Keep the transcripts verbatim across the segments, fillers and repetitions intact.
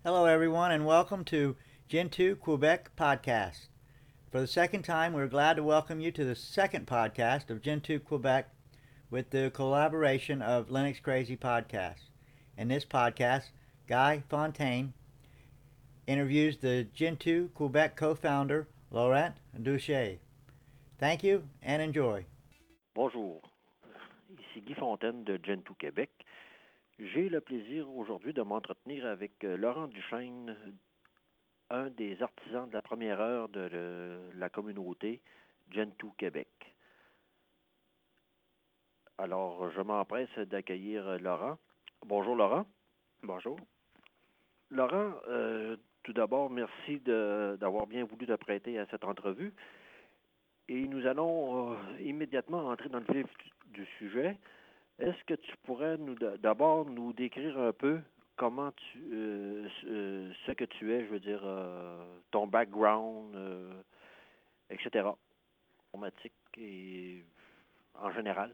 Hello, everyone, and welcome to Gentoo Quebec Podcast. For the second time, we're glad to welcome you to the second podcast of Gentoo Quebec with the collaboration of Linux Crazy Podcast. In this podcast, Guy Fontaine interviews the Gentoo Quebec co-founder Laurent Duché. Thank you and enjoy. Bonjour, ici Guy Fontaine de Gentoo Québec. J'ai le plaisir aujourd'hui de m'entretenir avec euh, Laurent Duchesne, un des artisans de la première heure de, de la communauté Gentoo Québec. Alors, je m'empresse d'accueillir euh, Laurent. Bonjour Laurent. Bonjour. Laurent, euh, tout d'abord, merci de, d'avoir bien voulu te prêter à cette entrevue. Et nous allons euh, immédiatement entrer dans le vif du sujet. Est-ce que tu pourrais nous d'abord nous décrire un peu comment tu euh, euh, ce que tu es, je veux dire, euh, ton background, euh, et cetera. Informatique et en général.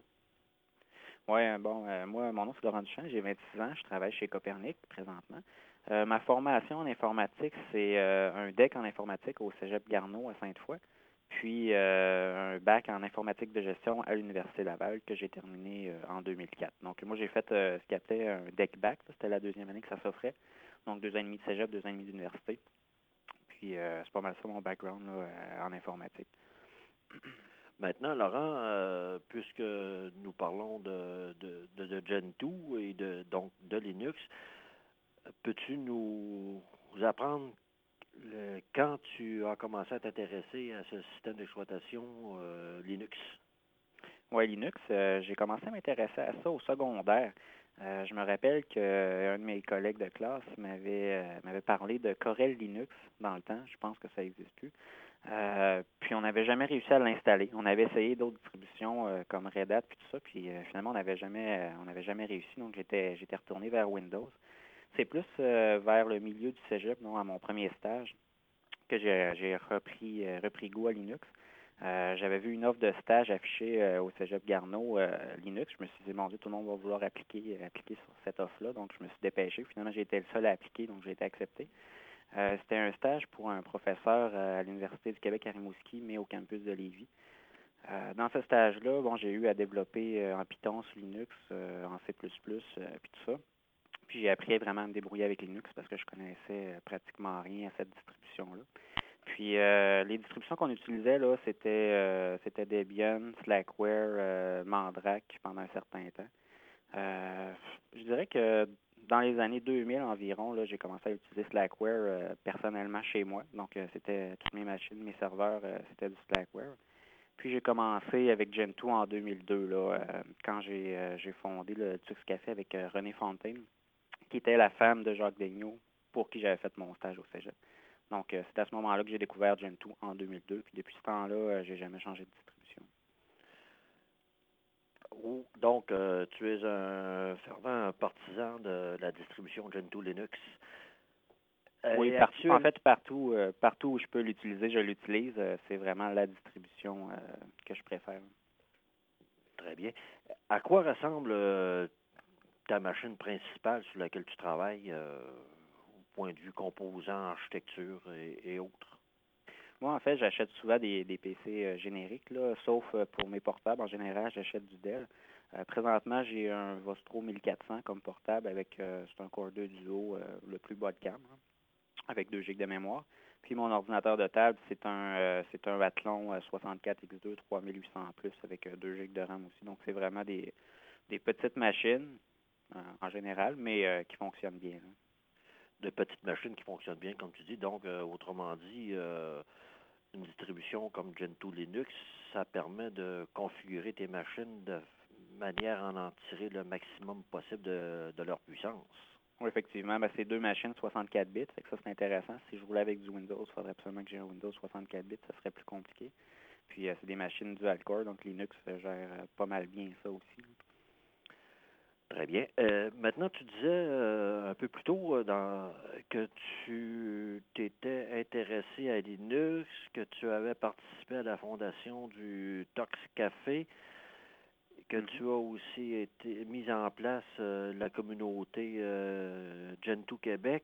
Oui, bon, euh, moi, mon nom c'est Laurent Duchamp, j'ai vingt-six ans, je travaille chez Copernic présentement. Euh, ma formation en informatique, c'est euh, un D E C en informatique au Cégep Garneau à Sainte-Foy, puis euh, un bac en informatique de gestion à l'Université Laval que j'ai terminé euh, en deux mille quatre. Donc moi, j'ai fait euh, ce qu'il appelait un D E C bac, c'était la deuxième année que ça s'offrait, donc deux ans et demi de Cégep, deux ans et demi d'université. Puis euh, c'est pas mal ça mon background là, en informatique. Maintenant, Laurent, euh, puisque nous parlons de, de, de, de Gentoo et de, donc de Linux, peux-tu nous apprendre le, quand tu as commencé à t'intéresser à ce système d'exploitation euh, Linux? Oui, Linux, euh, j'ai commencé à m'intéresser à ça au secondaire. Euh, je me rappelle qu'un de mes collègues de classe m'avait euh, m'avait parlé de Corel Linux dans le temps. Je pense que ça n'existe plus. Euh, puis on n'avait jamais réussi à l'installer. On avait essayé d'autres distributions euh, comme Red Hat puis tout ça, puis euh, finalement on n'avait jamais euh, on n'avait jamais réussi. Donc j'étais j'étais retourné vers Windows. C'est plus euh, vers le milieu du cégep, non, à mon premier stage, que j'ai j'ai repris euh, repris goût à Linux. Euh, j'avais vu une offre de stage affichée euh, au Cégep Garneau euh, Linux. Je me suis dit, mon Dieu, tout le monde va vouloir appliquer, appliquer sur cette offre-là. Donc, je me suis dépêché. Finalement, j'ai été le seul à appliquer, donc j'ai été accepté. Euh, c'était un stage pour un professeur euh, à l'Université du Québec à Rimouski, mais au campus de Lévis. Euh, dans ce stage-là, bon, j'ai eu à développer euh, en Python sur Linux, euh, en C plus plus, euh, puis tout ça. Puis j'ai appris vraiment à me débrouiller avec Linux parce que je connaissais euh, pratiquement rien à cette distribution-là. Puis euh, les distributions qu'on utilisait, là, c'était euh, c'était Debian, Slackware, euh, Mandrake pendant un certain temps. Euh, je dirais que dans les années deux mille environ, là, j'ai commencé à utiliser Slackware euh, personnellement chez moi. Donc euh, c'était toutes mes machines, mes serveurs, euh, c'était du Slackware. Puis j'ai commencé avec Gentoo en deux mille deux, là, euh, quand j'ai euh, j'ai fondé le Tux Café avec euh, Renée Fontaine, qui était la femme de Jacques Daigneault, pour qui j'avais fait mon stage au Cégep. Donc, euh, c'est à ce moment-là que j'ai découvert Gentoo en deux mille deux. Puis depuis ce temps-là, euh, j'ai jamais changé de distribution. Donc, euh, tu es un fervent partisan de la distribution Gentoo Linux. Oui, Et par- en actuel... fait, partout, euh, partout où je peux l'utiliser, je l'utilise. Euh, c'est vraiment la distribution euh, que je préfère. Très bien. À quoi ressemble euh, ta machine principale sur laquelle tu travailles, euh, au point de vue composants, architecture et, et autres? Moi, en fait, j'achète souvent des, des P C euh, génériques, là, sauf euh, pour mes portables. En général, j'achète du Dell. Euh, présentement, j'ai un Vostro mille quatre cents comme portable avec euh, c'est un Core deux Duo, euh, le plus bas de gamme, hein, avec deux gigs de mémoire. Puis mon ordinateur de table, c'est un euh, c'est un Athlon euh, soixante-quatre X deux trois mille huit cents plus avec euh, deux gigs de RAM aussi. Donc c'est vraiment des, des petites machines euh, en général, mais euh, qui fonctionnent bien, là. De petites machines qui fonctionnent bien, comme tu dis. Donc, euh, autrement dit, euh, une distribution comme Gentoo Linux, ça permet de configurer tes machines de manière à en tirer le maximum possible de, de leur puissance. Oui, effectivement, ben, c'est deux machines soixante-quatre bits, fait que ça c'est intéressant. Si je voulais avec du Windows, il faudrait absolument que j'ai un Windows soixante-quatre bits, ça serait plus compliqué. Puis euh, c'est des machines dual core, donc Linux euh, gère euh, pas mal bien ça aussi. Très bien. Euh, maintenant, tu disais euh, un peu plus tôt euh, dans, que tu t'étais intéressé à Linux, que tu avais participé à la fondation du Tox Café, que Mm-hmm. tu as aussi été mis en place euh, la communauté euh, Gentoo Québec.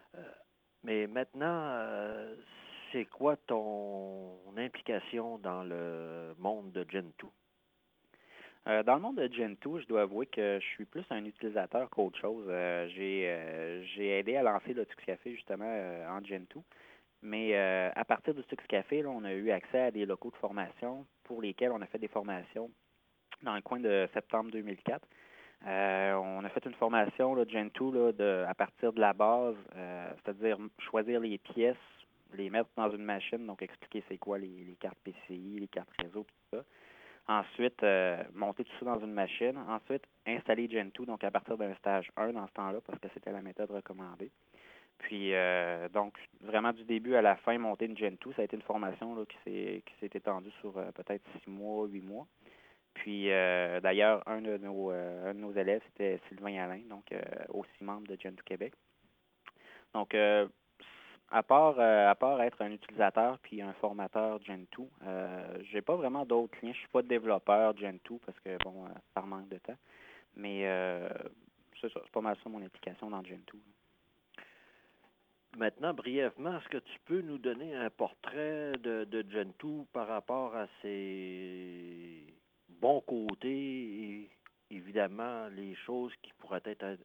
Euh, mais maintenant, euh, c'est quoi ton implication dans le monde de Gentoo? Euh, dans le monde de Gentoo, je dois avouer que je suis plus un utilisateur qu'autre chose. Euh, j'ai euh, j'ai aidé à lancer le Tux Café justement euh, en Gentoo. Mais euh, à partir du Tux Café, là, on a eu accès à des locaux de formation pour lesquels on a fait des formations dans le coin de septembre deux mille quatre. Euh, on a fait une formation là, Gentoo là, de, à partir de la base, euh, c'est-à-dire choisir les pièces, les mettre dans une machine, donc expliquer c'est quoi les, les cartes P C I, les cartes réseau, tout ça. Ensuite, euh, monter tout ça dans une machine. Ensuite, installer Gentoo, donc à partir d'un stage un dans ce temps-là, parce que c'était la méthode recommandée. Puis, euh, donc, vraiment du début à la fin, monter une Gentoo, ça a été une formation là, qui s'est qui s'est étendue sur euh, peut-être six mois, huit mois. Puis, euh, d'ailleurs, un de nos euh, un de nos élèves, c'était Sylvain Alain, donc euh, aussi membre de Gentoo Québec. Donc, euh, à part euh, à part être un utilisateur puis un formateur Gentoo, euh, j'ai pas vraiment d'autres liens. Je suis pas développeur Gentoo parce que bon, euh, par manque de temps. Mais euh, c'est ça, c'est pas mal ça mon implication dans Gentoo. Maintenant, brièvement, est-ce que tu peux nous donner un portrait de, de Gentoo par rapport à ses bons côtés et évidemment les choses qui pourraient être a-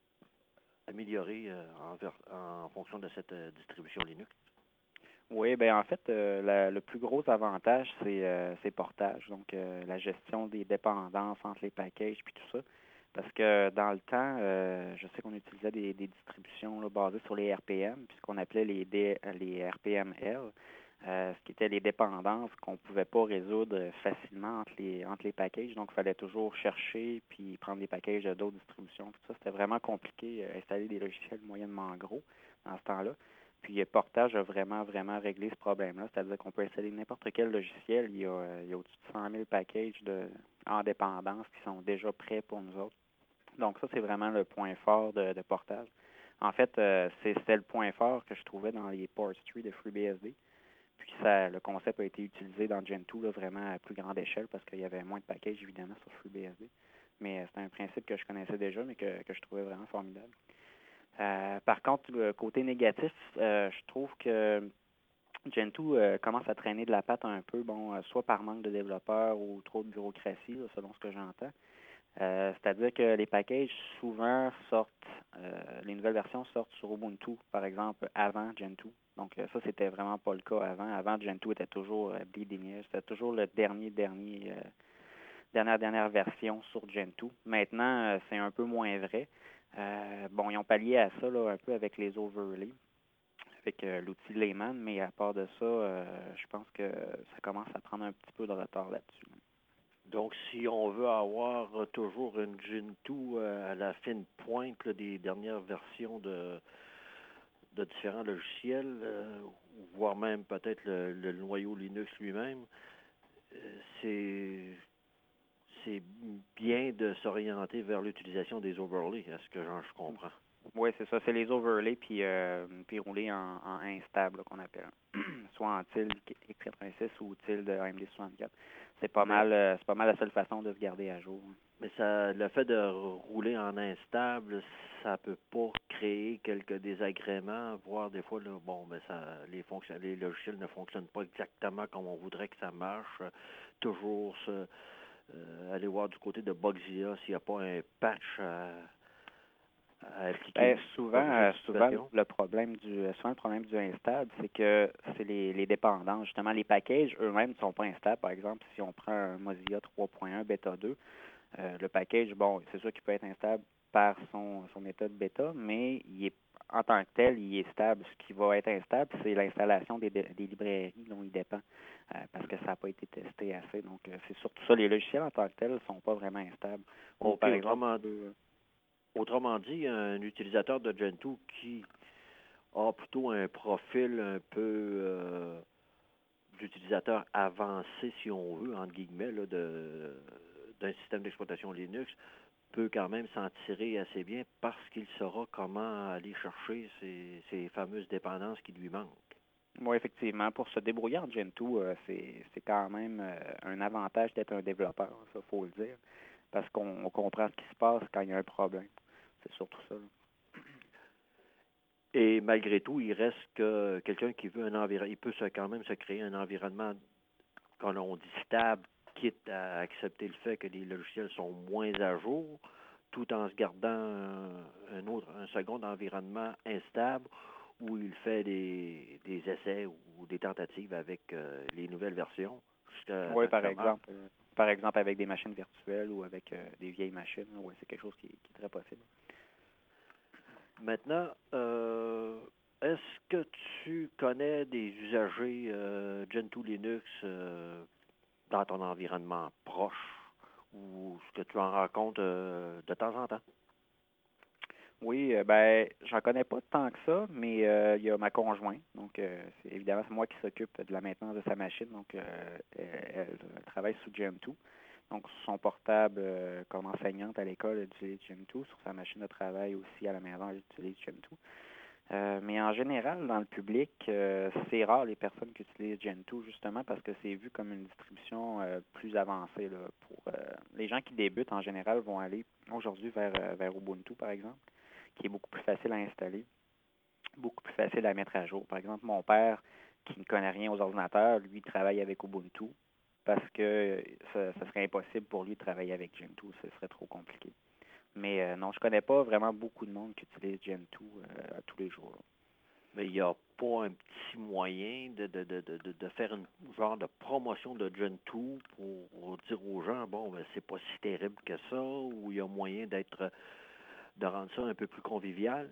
améliorées euh, en, ver- en fonction de cette euh, distribution Linux? Oui, ben en fait, euh, la- le plus gros avantage, c'est euh, c'est portage, donc euh, la gestion des dépendances entre les packages puis tout ça. Parce que dans le temps, euh, je sais qu'on utilisait des, des distributions là, basées sur les R P M, puis ce qu'on appelait les, D, les R P M L, euh, ce qui étaient les dépendances qu'on ne pouvait pas résoudre facilement entre les entre les packages. Donc, il fallait toujours chercher puis prendre des packages de d'autres distributions. Tout ça, c'était vraiment compliqué, euh, installer des logiciels moyennement gros dans ce temps-là. Puis Portage a vraiment, vraiment réglé ce problème-là. C'est-à-dire qu'on peut installer n'importe quel logiciel. Il y a, euh, il y a au-dessus de cent mille packages de, en dépendance qui sont déjà prêts pour nous autres. Donc ça, c'est vraiment le point fort de, de Portage. En fait, euh, c'est, c'était le point fort que je trouvais dans les Port Street de FreeBSD. Puis ça, le concept a été utilisé dans Gentoo là, vraiment à plus grande échelle parce qu'il y avait moins de packages, évidemment, sur FreeBSD. Mais euh, c'est un principe que je connaissais déjà, mais que, que je trouvais vraiment formidable. Euh, par contre, le côté négatif, euh, je trouve que Gentoo euh, commence à traîner de la patte un peu, bon, euh, soit par manque de développeurs ou trop de bureaucratie, là, selon ce que j'entends. Euh, c'est-à-dire que les packages souvent sortent, euh, les nouvelles versions sortent sur Ubuntu, par exemple, avant Gentoo. Donc euh, ça, c'était vraiment pas le cas avant. Avant, Gentoo était toujours euh, bleeding edge, c'était toujours le dernier, dernier, euh, dernière, dernière version sur Gentoo. Maintenant, euh, c'est un peu moins vrai. Euh, bon, ils ont pallié à ça là, un peu avec les overlays, avec euh, l'outil Layman, mais à part de ça, euh, je pense que ça commence à prendre un petit peu de retard là-dessus. Donc, si on veut avoir euh, toujours une Gentoo euh, à la fine pointe là, des dernières versions de, de différents logiciels, euh, voire même peut-être le, le noyau Linux lui-même, euh, c'est c'est bien de s'orienter vers l'utilisation des overlays, à ce que j'en- je comprends. Oui, c'est ça. C'est les overlays puis, euh, puis rouler en, en instable là, qu'on appelle. Soit en tilde x quatre-vingt-six ou tilde A M D soixante-quatre. C'est pas Mais, mal euh, c'est pas mal la seule façon de se garder à jour. mais ça, le fait de rouler en instable, ça peut pas créer quelques désagréments, voire des fois, là, bon, ben ça, les fonctions, les logiciels ne fonctionnent pas exactement comme on voudrait que ça marche. Euh, toujours se, euh, aller voir du côté de Bugzilla s'il n'y a pas un patch à, à appliquer Ben, pour souvent, corriger euh, la souvent situation. le problème du euh, souvent le problème du instable, c'est que c'est les, les dépendances. Justement, les packages eux-mêmes ne sont pas instables. Par exemple, si on prend un Mozilla trois point un bêta deux, euh, le package, bon, c'est sûr qu'il peut être instable par son, son méthode bêta, mais il est en tant que tel, il est stable. Ce qui va être instable, c'est l'installation des, des librairies dont il dépend, euh, parce que ça n'a pas été testé assez. Donc, euh, c'est surtout ça. Les logiciels en tant que tels ne sont pas vraiment instables. Ou, OK, par exemple, autrement, euh, autrement dit, un utilisateur de Gentoo qui a plutôt un profil un peu euh, d'utilisateur avancé, si on veut, entre guillemets, là, de, d'un système d'exploitation Linux, peut quand même s'en tirer assez bien parce qu'il saura comment aller chercher ces, ces fameuses dépendances qui lui manquent. oui, effectivement, pour se débrouiller en Gentoo, euh, c'est c'est quand même euh, un avantage d'être un développeur, ça faut le dire, parce qu'on on comprend ce qui se passe quand il y a un problème. C'est surtout ça. Là. Et malgré tout, il reste que quelqu'un qui veut un environnement, il peut se, quand même se créer un environnement, comme on dit, stable, quitte à accepter le fait que les logiciels sont moins à jour, tout en se gardant un, un autre, un second environnement instable où il fait des, des essais ou des tentatives avec euh, les nouvelles versions. Oui, par exemple. Euh, par exemple, avec des machines virtuelles ou avec euh, des vieilles machines. Oui, c'est quelque chose qui, qui est très possible. Maintenant, euh, est-ce que tu connais des usagers euh, Gentoo Linux euh, dans ton environnement proche ou ce que tu en rencontres euh, de temps en temps? Oui, euh, ben, j'en connais pas tant que ça, mais euh, il y a ma conjointe. Donc, euh, c'est, évidemment, c'est moi qui s'occupe de la maintenance de sa machine. Donc, euh, elle, elle, elle travaille sous Gentoo. Donc, sur son portable, euh, comme enseignante à l'école, elle utilise Gentoo. Sur sa machine de travail aussi à la maison, elle utilise Gentoo. Euh, mais en général, dans le public, euh, c'est rare les personnes qui utilisent Gentoo, justement parce que c'est vu comme une distribution euh, plus avancée. Là, pour euh, les gens qui débutent, en général, vont aller aujourd'hui vers, euh, vers Ubuntu, par exemple, qui est beaucoup plus facile à installer, beaucoup plus facile à mettre à jour. Par exemple, mon père, qui ne connaît rien aux ordinateurs, lui, travaille avec Ubuntu parce que ça, ça serait impossible pour lui de travailler avec Gentoo, ce serait trop compliqué. Mais euh, non, je connais pas vraiment beaucoup de monde qui utilise Gentoo euh, à tous les jours. Là. Mais il n'y a pas un petit moyen de, de, de, de, de faire une genre de promotion de Gentoo pour, pour dire aux gens, bon, ben, c'est pas si terrible que ça, ou il y a moyen d'être de rendre ça un peu plus convivial?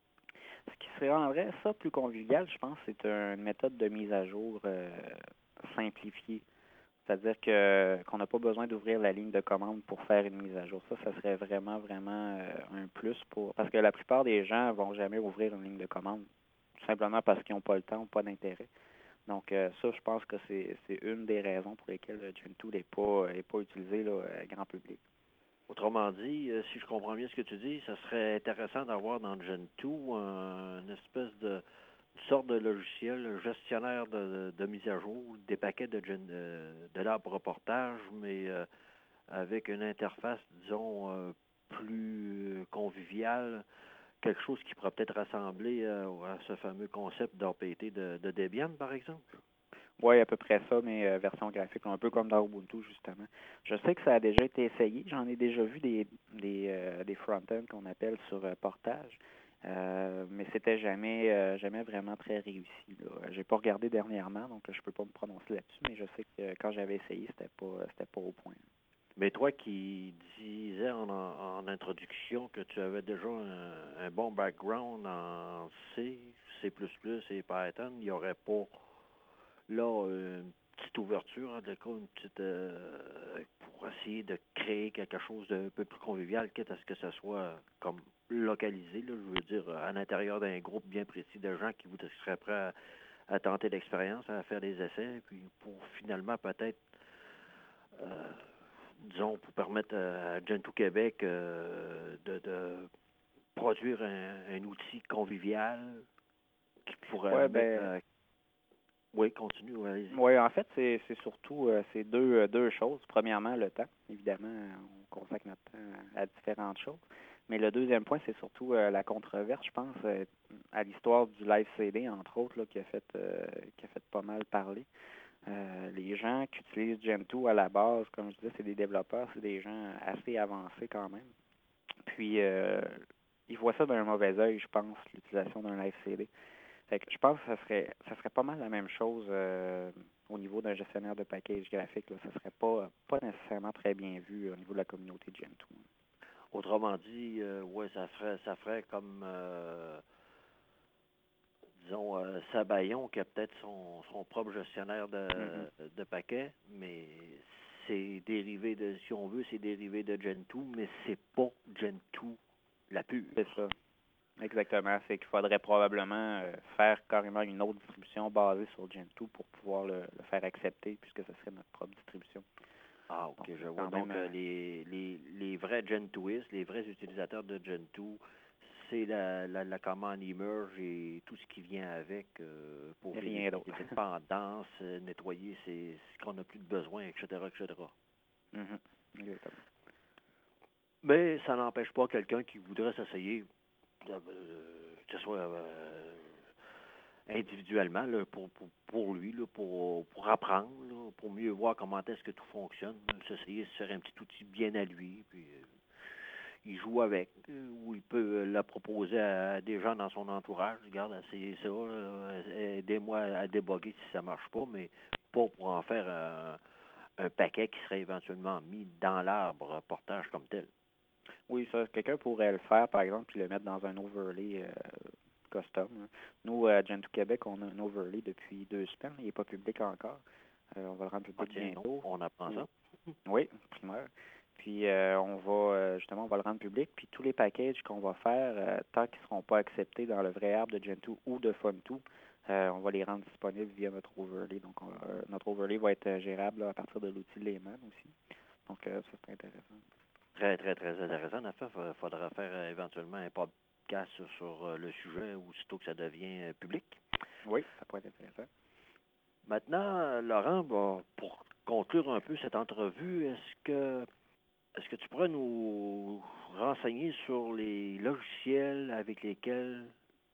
Ce qui serait rendrait ça plus convivial, je pense, c'est une méthode de mise à jour euh, simplifiée. C'est-à-dire que qu'on n'a pas besoin d'ouvrir la ligne de commande pour faire une mise à jour. Ça, ça serait vraiment, vraiment euh, un plus pour parce que la plupart des gens vont jamais ouvrir une ligne de commande, tout simplement parce qu'ils n'ont pas le temps ou pas d'intérêt. Donc euh, ça, je pense que c'est c'est une des raisons pour lesquelles Gentoo n'est pas est pas utilisé là, grand public. Autrement dit, euh, si je comprends bien ce que tu dis, ça serait intéressant d'avoir dans Gentoo un, une espèce de une sorte de logiciel gestionnaire de, de, de mise à jour, des paquets de, de, de l'arbre reportage, mais euh, avec une interface, disons, euh, plus conviviale, quelque chose qui pourrait peut-être rassembler euh, à ce fameux concept d'O P T de, de Debian, par exemple. Oui, à peu près ça, mais euh, version graphique, un peu comme dans Ubuntu, justement. Je sais que ça a déjà été essayé. J'en ai déjà vu des des, euh, des front-ends qu'on appelle sur euh, portage, euh, mais c'était jamais euh, jamais vraiment très réussi. Là. J'ai pas regardé dernièrement, donc je peux pas me prononcer là-dessus, mais je sais que quand j'avais essayé, c'était pas c'était pas au point. Mais toi qui disais en, en introduction que tu avais déjà un, un bon background en C, C plus plus et Python, il n'y aurait pas là une petite ouverture, en tout cas, une petite euh, pour essayer de créer quelque chose d'un peu plus convivial, quitte à ce que ça soit comme localisé, là, je veux dire, à l'intérieur d'un groupe bien précis de gens qui voudraient- seraient prêts à, à tenter l'expérience, à faire des essais, puis pour finalement peut-être euh, disons, pour permettre à Gentoo Québec euh, de, de produire un, un outil convivial qui pourrait Ouais, mettre... ben Euh, oui, continue, allez-y. Oui, en fait, c'est c'est surtout euh, c'est deux euh, deux choses. Premièrement, le temps. Évidemment, on consacre notre temps à, à différentes choses. Mais le deuxième point, c'est surtout euh, la controverse, je pense, euh, à l'histoire du live C D, entre autres, là, qui a fait euh, qui a fait pas mal parler. Euh, les gens qui utilisent Gentoo à la base, comme je disais, c'est des développeurs, c'est des gens assez avancés quand même. Puis euh, ils voient ça d'un mauvais œil, je pense, l'utilisation d'un live C D. Fait que je pense que ça serait ça serait pas mal la même chose euh, au niveau d'un gestionnaire de package graphique. Là. Ça serait pas pas nécessairement très bien vu au niveau de la communauté de Gentoo. Autrement dit, euh, ouais, ça ferait ça ferait comme euh, disons euh, Sabayon qui a peut-être son, son propre gestionnaire de, Mm-hmm. de paquets, mais c'est dérivé de, si on veut, c'est dérivé de Gentoo, mais c'est pas Gentoo la pure. C'est ça. Exactement. C'est qu'il faudrait probablement euh, faire carrément une autre distribution basée sur Gentoo pour pouvoir le, le faire accepter puisque ce serait notre propre distribution. Ah, ok, Donc, je vois. quand Donc, même, euh, euh, les, les, les vrais Gentooistes, les vrais utilisateurs de Gentoo, c'est la, la, la commande emerge et tout ce qui vient avec euh, pour rien vérifier d'autre. les dépendances, euh, nettoyer ces, ce qu'on n'a plus de besoin, et cetera, et cetera. Mm-hmm. Exactement. Mais ça n'empêche pas quelqu'un qui voudrait s'essayer. Euh, que ce soit euh, individuellement là, pour, pour, pour lui, là, pour, pour apprendre, là, pour mieux voir comment est-ce que tout fonctionne. S'essayer de se faire un petit outil bien à lui, puis euh, il joue avec, euh, ou il peut euh, la proposer à des gens dans son entourage. Regarde, c'est ça, là, aidez-moi à déboguer si ça marche pas, mais pas pour en faire un, un paquet qui serait éventuellement mis dans l'arbre portage comme tel. Oui, ça, quelqu'un pourrait le faire, par exemple, puis le mettre dans un overlay euh, custom. Hein. Nous, à Gentoo Québec, on a un overlay depuis deux semaines. Il n'est pas public encore. Euh, on va le rendre public Ah, tiens, bientôt. on apprend ça. Oui, primaire. Puis euh, on va euh, justement on va le rendre public. Puis tous les packages qu'on va faire, euh, tant qu'ils ne seront pas acceptés dans le vrai arbre de Gentoo ou de Funtoo, euh, on va les rendre disponibles via notre overlay. Donc on, euh, notre overlay va être gérable là, à partir de l'outil Layman aussi. Donc euh, ça c'est intéressant. Très, très, très intéressant. En fait, il faudra faire euh, éventuellement un podcast sur, sur euh, le sujet aussitôt que ça devient euh, public. Oui, ça pourrait être intéressant. Maintenant, euh, Laurent, bon, pour conclure un peu cette entrevue, est-ce que est-ce que tu pourrais nous renseigner sur les logiciels avec lesquels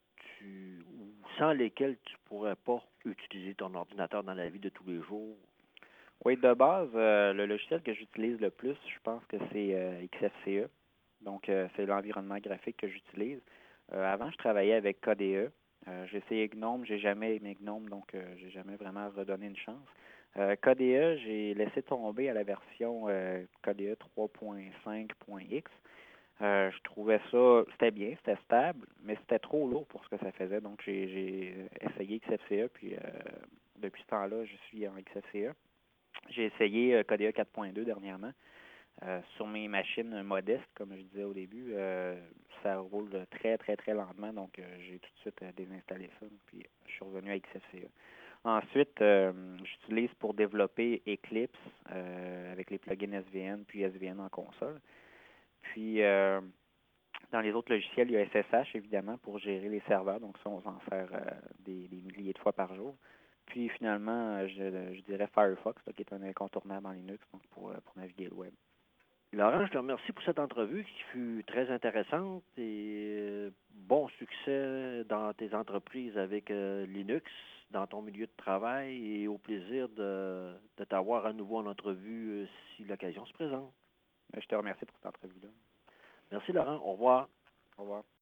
tu ou sans lesquels tu pourrais pas utiliser ton ordinateur dans la vie de tous les jours? Oui, de base, euh, le logiciel que j'utilise le plus, je pense que c'est euh, X F C E. Donc, euh, c'est l'environnement graphique que j'utilise. Euh, avant, je travaillais avec K D E. Euh, j'ai essayé GNOME, j'ai jamais aimé GNOME, donc euh, j'ai jamais vraiment redonné une chance. Euh, K D E, j'ai laissé tomber à la version euh, K D E trois point cinq point X. Euh, je trouvais ça, c'était bien, c'était stable, mais c'était trop lourd pour ce que ça faisait. Donc, j'ai, j'ai essayé X F C E, puis euh, depuis ce temps-là, je suis en X F C E. J'ai essayé euh, K D E quatre point deux dernièrement. Euh, sur mes machines modestes, comme je disais au début, euh, ça roule très, très, très lentement. Donc, euh, j'ai tout de suite euh, désinstallé ça. Puis, je suis revenu à X F C E. Ensuite, euh, j'utilise pour développer Eclipse euh, avec les plugins S V N, puis S V N en console. Puis, euh, dans les autres logiciels, il y a S S H, évidemment, pour gérer les serveurs. Donc, ça, on s'en sert euh, des, des milliers de fois par jour. Puis, finalement, je, je dirais Firefox, là, qui est un incontournable en Linux, donc pour, pour naviguer le web. Laurent, je te remercie pour cette entrevue qui fut très intéressante et euh, bon succès dans tes entreprises avec euh, Linux, dans ton milieu de travail et au plaisir de, de t'avoir à nouveau en entrevue euh, si l'occasion se présente. Je te remercie pour cette entrevue-là. Merci Laurent, au revoir. Au revoir.